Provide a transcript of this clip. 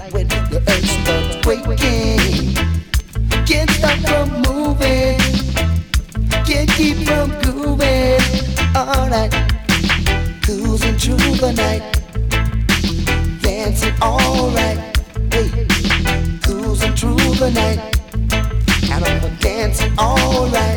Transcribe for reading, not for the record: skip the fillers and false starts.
when the earth starts quaking. Can't stop from moving, can't keep from grooving. Alright, cruising through the night, dancing alright. Hey, cruising through the night, and I'm dancing alright.